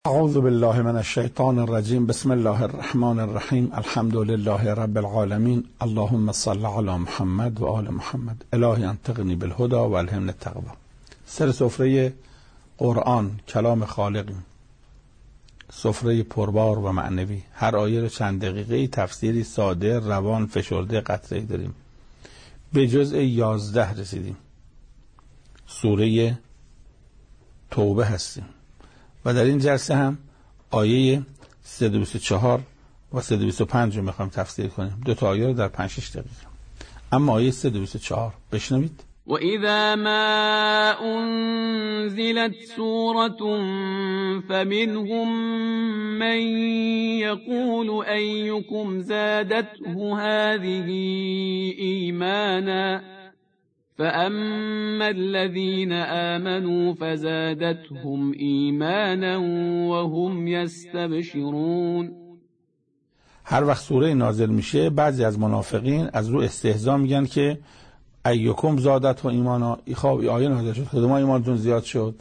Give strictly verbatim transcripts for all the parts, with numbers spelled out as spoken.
اعوذ بالله من الشیطان الرجیم. بسم الله الرحمن الرحیم. الحمد لله رب العالمین. اللهم صل علی محمد و آل محمد. الهی انطقنی بالهدى و الهمنی التقوی. سر سفره قرآن، کلام خالق، سفره پربار و معنوی. هر آیه رو چند دقیقه تفسیری ساده، روان، فشرده، قطعی داریم. به جزء یازده رسیدیم. سوره توبه هستیم و در این جلسه هم آیه صد و بیست و چهار و صد و بیست و پنج رو میخوایم تفسیر کنیم. دو تا آیه رو در پنج شش دقیقه. اما آیه صد و بیست و چهار بشنوید. و اذا ما انزلت سورة فمنهم من يقول أيكم زادته هذه إيمانا فأما الذين آمنوا فزادتهم إيمانا وهم يستبشرون. هر وقت سوره نازل میشه بعضی از منافقین از رو استهزا میگن که ایکم زادته ایمانا، خب آیه نازل شد خود ما ایمانتون زیاد شد.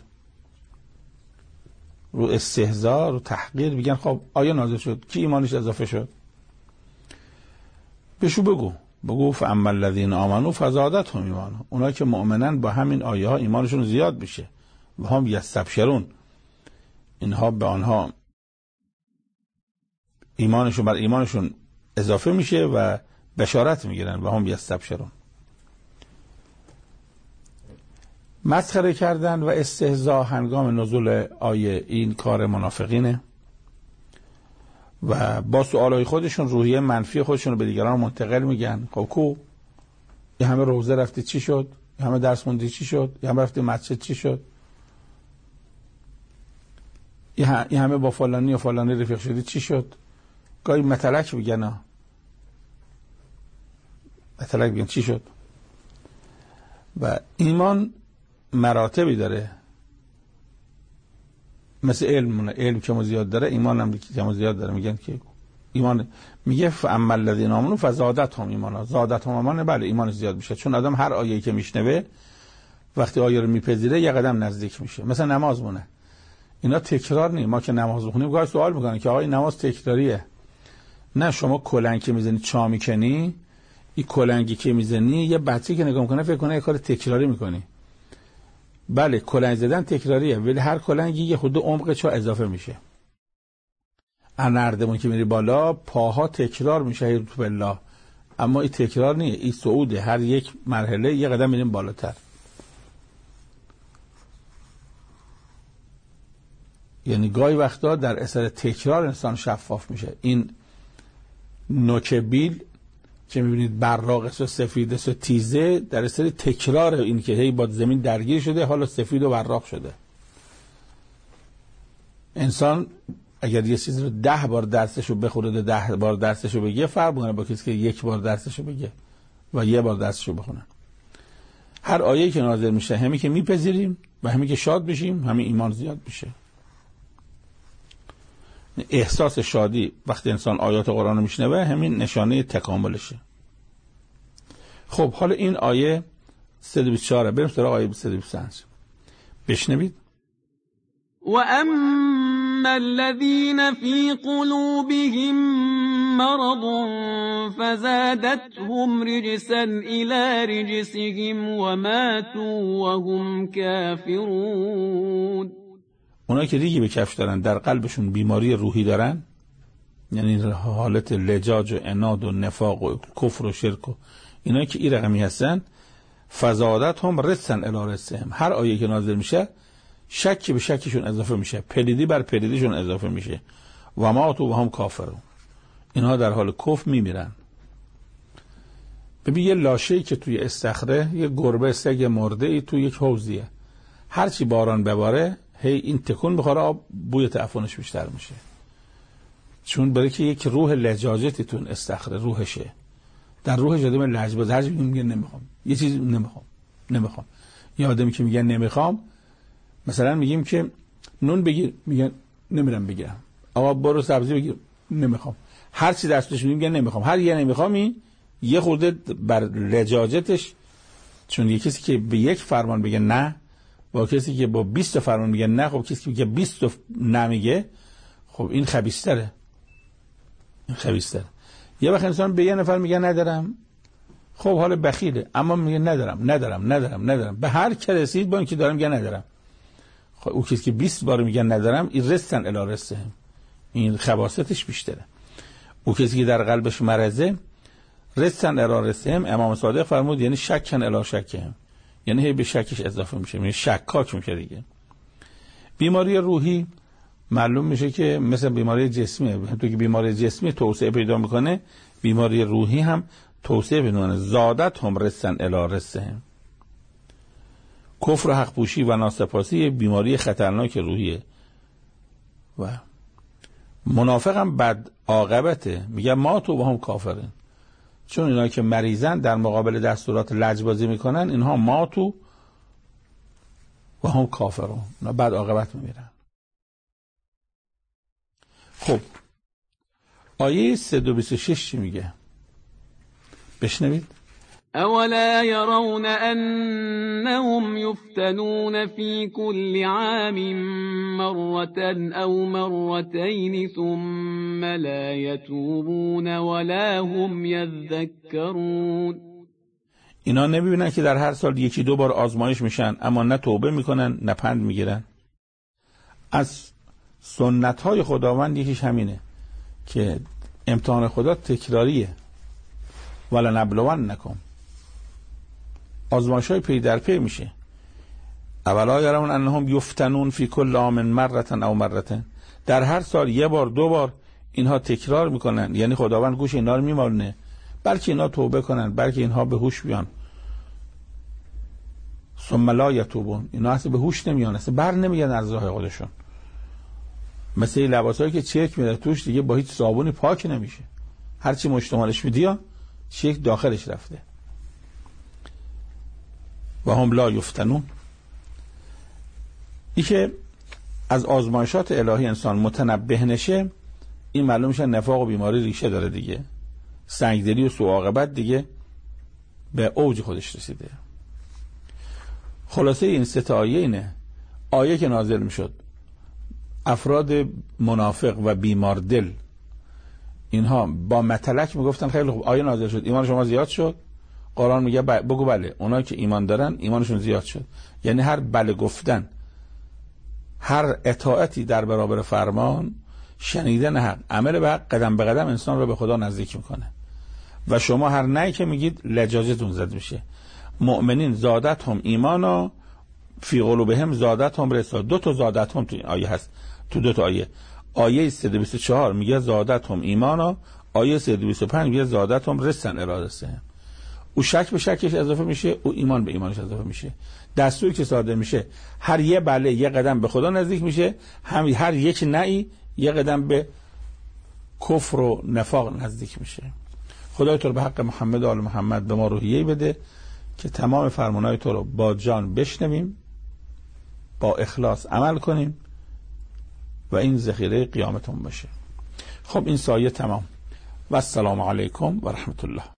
رو استهزا، رو تحقیر میگن خب آیه نازل شد کی ایمانش اضافه شد؟ بشو بگو بگو فاما الذین آمنوا فزادتهم ایمانا، اونایی که مؤمنن با همین آیه ها ایمانشون زیاد میشه. و هم یستبشرون، اینها به آنها ایمانشون بر ایمانشون اضافه میشه و بشارت میگیرن. و هم یستبشرون. مسخره کردن و استهزا هنگام نزول آیه این کار منافقینه و با سوالای خودشون روحیه منفی خودشون رو به دیگران منتقل میگن. خب کو یه همه روزه رفتی چی شد؟ یه همه درس خوندی چی شد؟ یه همه رفتی مسجد چی شد؟ یه همه با فلانی و فلانی رفیق شدی چی شد؟ گاهی متلک میگن متلک میگن چی شد؟ و ایمان مراتبی داره، مثل علم. علم که زیاد داره ایمان هم که زیاد داره. میگن که ایمان میگه فاما الذین آمنوا فزادتهم ایمانا، زادتهم ایمانا، بله ایمان زیاد میشه. چون آدم هر آیه‌ای که میشنوه وقتی آیه رو میپذیره یه قدم نزدیک میشه. مثلا نماز مونه، اینا تکرار نیست. ما که نماز بخونیم گاهی سوال میکنن که آقا این نماز تکراریه. نه، شما کلنگ که میزنی چا میکنی، این کلنگی که میزنی یه بچه‌ای که نگاه میکنه فکر کنه یه کار تکراری میکنی. بله کلنگ زدن تکراریه، ولی هر کلنگی یه خود عمق چا اضافه میشه. نردمون که میری بالا پاها تکرار میشه هی تو بالله، اما این تکرار نیه، این صعوده. هر یک مرحله یه قدم میریم بالاتر. یعنی گاهی وقتا در اثر تکرار انسان شفاف میشه. این نوک بیل که میبینید براق است و سفید است و تیزه در اثر تکرار این که هی با زمین درگیر شده حالا سفید و براق شده. انسان اگر یه چیز رو ده بار درسشو بخوره ده بار درسشو بگه فرق میکنه با کسی که یک بار درسشو بگه و یه بار درسشو بخونه. هر آیه‌ای که نازل میشه همین که میپذیریم و همین که شاد بشیم همین ایمان زیاد میشه. احساس شادی وقتی انسان آیات قرآن رو میشنوه همین نشانه تکاملشه. خب حالا این آیه صد و بیست و چهار بریم سراغ آیه صد و بیست و پنج بشنوید. و اما الذین فی قلوبهم مرض فزادتهم رجسا الی رجسهم و ماتوا وهم کافرون. اونایی که ریگی به کفش دارن، در قلبشون بیماری روحی دارن، یعنی حالت لجاج و عناد و نفاق و کفر و شرک و اینایی که این رقمی هستن، فزادتهم رجسا الی رجسهم، هر آیه که نازل میشه شک به شکشون اضافه میشه، پلیدی بر پلیدیشون اضافه میشه. و ماتوا و هم کافرون، اینها در حال کفر میمیرن. ببین یه لاشه‌ای که توی استخره، یه گربه سگ مرده ای توی یک حوضیه، هرچی باران بباره هی این تکون بخوره آب بوی تعفنش بیشتر میشه. چون برای که یک روح لجاجتی تون استخره روحشه، در روحش آدم لجباز هر چی میگه نمیخوام، یه چیزی نمیخوام نمیخوام. یه آدمی که میگه نمیخوام، مثلا میگیم که نون بگیر میگن نمیرم بگیرم، آقا برو سبزی بگیر نمیخوام، هر چی دستش میگه نمیخوام، هر یه نمیخوامی یه خورده بر لجاجتش. چون یه کسی که به یک فرمان بگه نه با کسی که با بیست تا فرمان میگه نه، خب کسی که بیست تا نمیگه، خب این خبیث‌تره. این خبیث‌تره. یه وقت انسان به یه نفر میگه ندارم، خب حال بخیله، اما میگه ندارم ندارم ندارم ندارم، به هر کی رسید با اینکه دارم میگه ندارم. خب او کسی که بیست بار میگه ندارم، این رستن الی رستهم، این خباثتش بیشتره. او کسی که در قلبش مرضه، رستن الی رستهم، امام صادق فرمود یعنی شکن الی شکهم، یعنی هی به شکش اضافه میشه، یعنی شکاک میشه دیگه. بیماری روحی معلوم میشه که مثل بیماری جسمی، تو که بیماری جسمی توسعه پیدا میکنه، بیماری روحی هم توسعه پیدا میکنه. زادت هم رستن الی رستهم. کفر و حق پوشی و ناسپاسی بیماری خطرناک روحیه. و منافق هم بد عاقبته، میگه ما تو و هم کافرین، چون اینا که مریضن در مقابل دستورات لجبازی میکنن، اینها ما تو و هم کافرون، اینا بد عاقبت میمیرن. خب آیه صد و بیست و شش چی میگه؟ بشنوید. اولا يرون انهم يفتنون في كل عام مرة او مرتين ثم لا يتوبون ولا هم يذكرون. اینا نمیبینن که در هر سال یکی دو بار آزمایش میشن، اما نه توبه میکنن نه پند میگیرن. از سنت های خداوند یکیش همینه که امتحان خدا تکراریه. ولا نبلون نکن، آزمایش های پی در پی میشه. اولا یرون انهم یفتنون فی کل عام مرة او مرتين، در هر سال یه بار دو بار اینها تکرار میکنن، یعنی خداوند گوش اینا رو میمالونه، بلکه اینا توبه کنن، بلکه اینها به هوش بیان. ثم لا یتوبون، اینا اصلا به هوش نمیان، اصلا بر نمیگردن از راه خودشون. مثل لباسایی که چرک میره توش دیگه با هیچ صابونی پاک نمیشه، هرچی مشتمالش میدیا چرک داخلش رفته. و هم لا یفتنون، این که از آزمایشات الهی انسان متنبه نشه، این معلوم میشه نفاق و بیماری ریشه داره دیگه، سنگدلی و سوء عاقبت دیگه به اوج خودش رسیده. خلاصه این سه تا آیه اینه. آیه که نازل میشد افراد منافق و بیمار دل، اینها با متلک میگفتن خیلی خوب آیه نازل شد، ایمان شما زیاد شد. قرآن میگه بگو بله، اونا که ایمان دارن ایمانشون زیاد شد. یعنی هر بله گفتن، هر اطاعتی در برابر فرمان، شنیدن حق، عمل به حق، قدم به قدم انسان رو به خدا نزدیک میکنه. و شما هر نه که میگید لجاجتون زد میشه. مؤمنین زادت هم ایمانا فی قلوبهم زادت هم رسا. دو تا زادت هم تو این آیه هست، تو دو تا آیه. آیه صد و بیست و چهار میگه زادت هم ایمانا، آیه صد و بیست و پنج میگه زادت هم رسن ارادسه. او شک به شکش اضافه میشه، او ایمان به ایمانش اضافه میشه. دستوری که صادر میشه هر یه بله یه قدم به خدا نزدیک میشه، هم هر یک نهی یه قدم به کفر و نفاق نزدیک میشه. خدای تو رو به حق محمد و آل محمد به ما روحیه بده که تمام فرمانهای تو رو با جان بشنویم، با اخلاص عمل کنیم و این ذخیره قیامتون باشه. خب این سایه تمام و السلام علیکم و رحمت الله.